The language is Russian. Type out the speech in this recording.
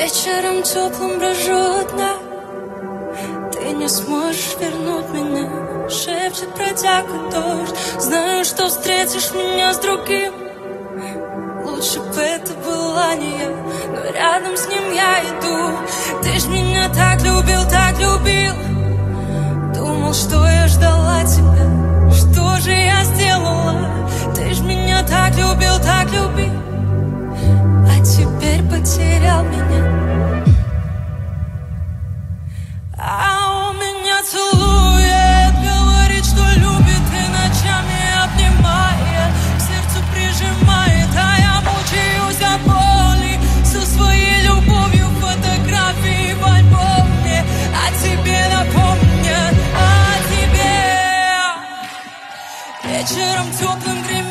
Вечером теплым брожу одна. Ты не сможешь вернуть меня. Шепчет протяга дождь. Знаю, что встретишь меня с другим. Лучше бы это была не я, но рядом с ним я иду. Ты ж меня так любил, так любил. Думал, что я ждала тебя. Что же я сделала? Ты ж меня так любил, так любил. А теперь потерял меня. А он меня целует, говорит, что любит, и ночами обнимает, к сердцу прижимает, а я мучаюсь от боли со своей любовью. Фотографии в альбоме о тебе напомнят, о тебе. Вечером теплым гремит.